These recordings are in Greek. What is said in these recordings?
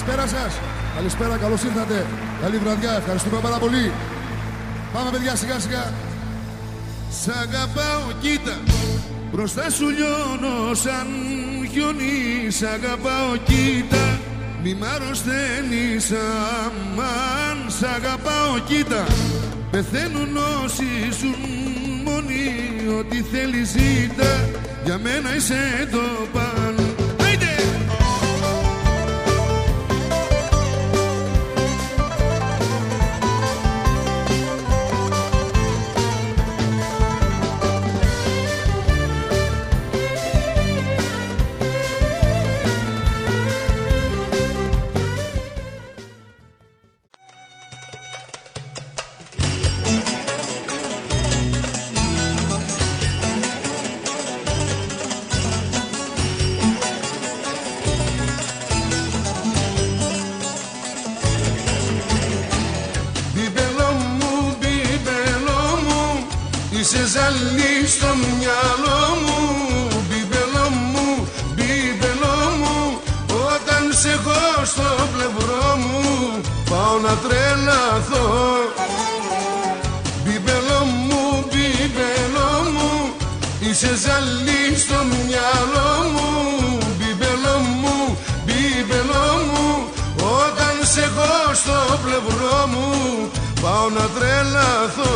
Καλησπέρα σας. Καλησπέρα, καλώς ήρθατε. Καλή βραδιά, ευχαριστούμε πάρα πολύ. Πάμε παιδιά σιγά σιγά. Σ' αγαπάω, κοίτα, μπροστά σου λιώνω σαν χιόνι. Σ' αγαπάω, κοίτα, μη μ' αρρωσταίνεις αμάν. Σ' αγαπάω, κοίτα, πεθαίνουν όσοι ζουν μόνοι. Ό,τι θέλεις ζήτα, για μένα είσαι το παν. Είσαι ζαλί στο μυαλό μου, μπιμπελό μου, όταν σε έχω στο πλευρό μου, πάω να τρελαθώ. Μπιμπελό μου, είσαι ζαλί στο μυαλό μου, μπιμπελό μου, όταν σε έχω στο πλευρό μου, πάω να τρελαθώ.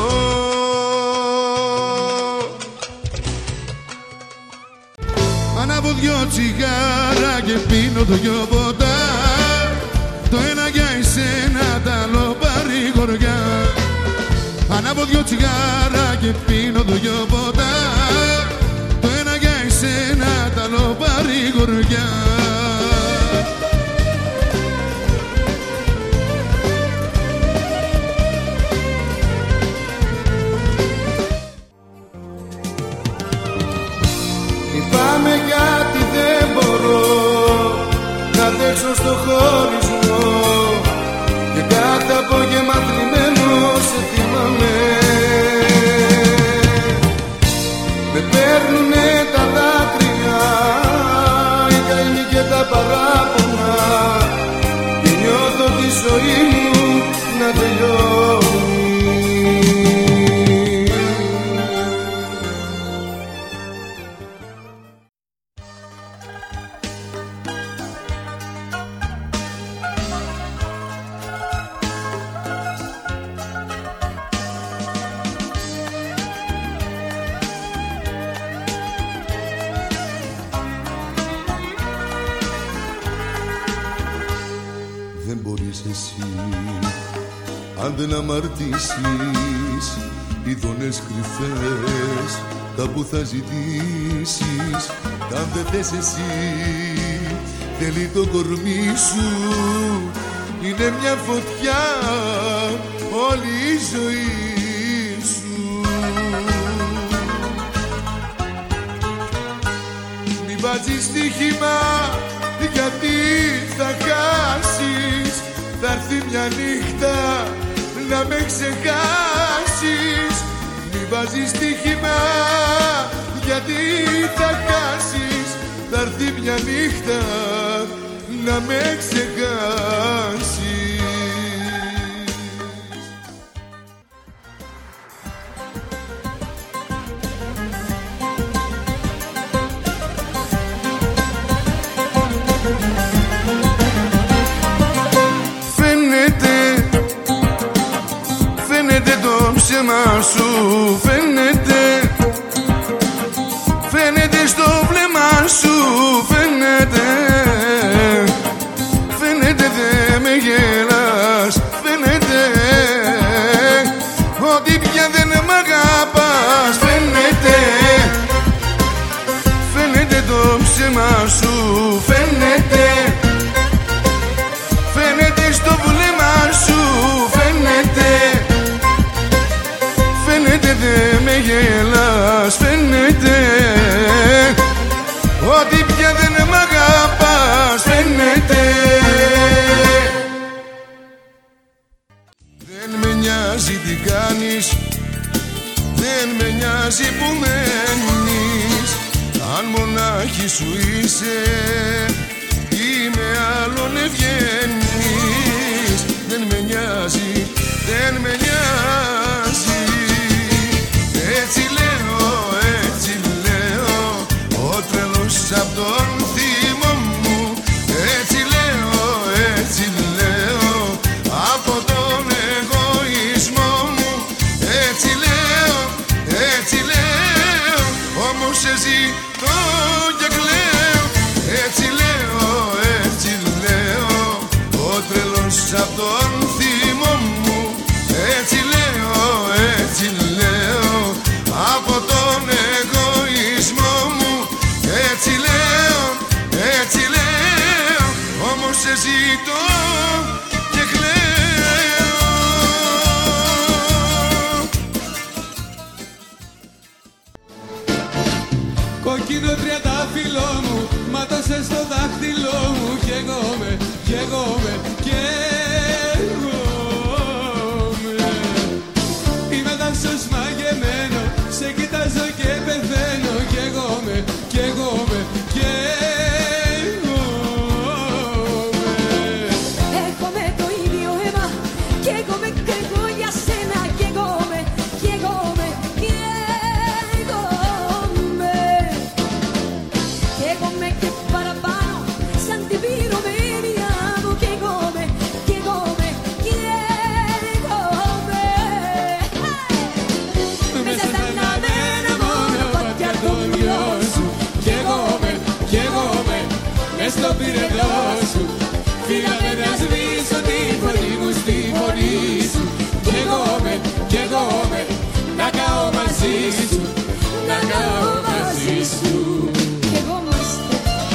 Ανάβω δυο τσιγάρα και πίνω το δυο ποτά. Το ένα για εσένα, τ' άλλο παρηγοριά. Ανάβω δυο τσιγάρα και πίνω το δυο ποτά. Το ένα για εσένα, τ' άλλο παρηγοριά. Λυπάμαι γιατί δεν μπορώ να αντέξω στο χωρισμό, και κάθε απόγευμα θλιμμένο σε θυμάμαι. Με παίρνουνε τα δάκρυα, οι καημοί και τα παράπονα, και νιώθω τη ζωή μου να τελειώνει. Δεν μπορείς εσύ, αν δεν αμαρτήσεις, ειδονές κρυφές κάπου θα ζητήσεις. Κι αν δεν θες εσύ, θέλει το κορμί σου, είναι μια φωτιά όλη η ζωή σου. Μην βάζεις στοίχημα, γιατί θα χάσεις. Θα έρθει μια νύχτα να με ξεχάσεις. Μην βάζεις στοίχημα, γιατί θα χάσεις. Θα έρθει μια νύχτα να με ξεχάσεις. Φαίνεται το ψέμα σου, φαίνεται στο βλέμμα σου, φαίνεται δε με γελάς, φαίνεται ότι πια δεν μ' αγαπάς, φαίνεται το ψέμα σου, φαίνεται στο βλέμμα σου, φαίνεται δε με γελάς, φαίνεται ότι πια δεν μ' αγαπάς, φαίνεται. Δεν με νοιάζει τι κάνεις, δεν με νοιάζει που μένεις, αν μονάχη σου είσαι ή με άλλον ευγαίνεις. δεν με νοιάζει. Έτσι λέω, ο τρελός απ' τον θυμό μου. Έτσι λέω, από τον εγωισμό μου. Έτσι λέω, όμως σε ζητώ και κλαίω. Έτσι λέω, ο τρελός απ' τον θυμό μου. Έτσι λέω, από τον εγωισμό μου. Έτσι λέω, όμως σε ζητώ και κλαίω. Κόκκινο τριαντάφυλλο μου, μάτωσες στο δάχτυλό μου. Καίγομαι. Είμαι δάσος μαγεμένο, σε κοιτάζω και πεθαίνω. Καίγομαι. Έχουμε το ίδιο αίμα, καίγομαι κι εγώ για σένα. Καίγομαι. Καίγομαι και παραπάνω, σαν την πυρομηνία μου. Καίγομαι. Μέσα στα αναμένα μονοπάτια των δυο σου. Καίγομαι, μες στο πυρετό σου. Φύγαμε να σβήσω τη φωνή μου στη φωνή σου. Καίγομαι, να καώ μαζί σου. Καίγομαστε.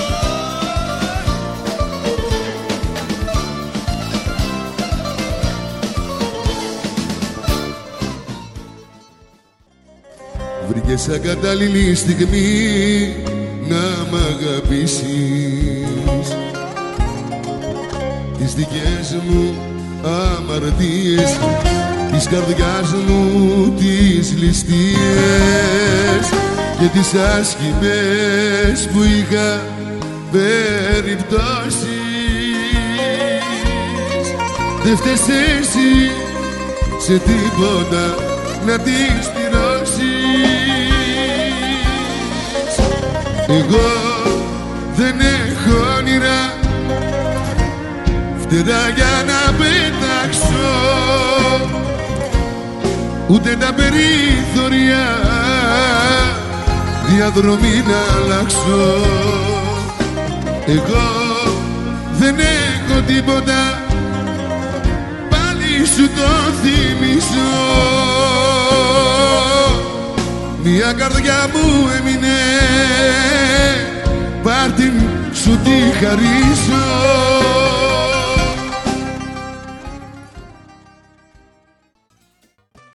Βρήκες σαν κατάλληλη στιγμή να μ' αγαπήσεις. Τις δικές μου αμαρτίες, της καρδιάς μου τις ληστείες και τις άσχημες που είχα περιπτώσεις. Δεν φταίς εσύ σε τίποτα να τις πληρώσεις. Εγώ δεν έχω όνειρα, φτερά για να πετάξω, ούτε τα περιθώρια διαδρομή να αλλάξω. Εγώ δεν έχω τίποτα, πάλι σου το θυμίζω. Μια καρδιά μου έμεινε, πάρ' την σου τη χαρίζω.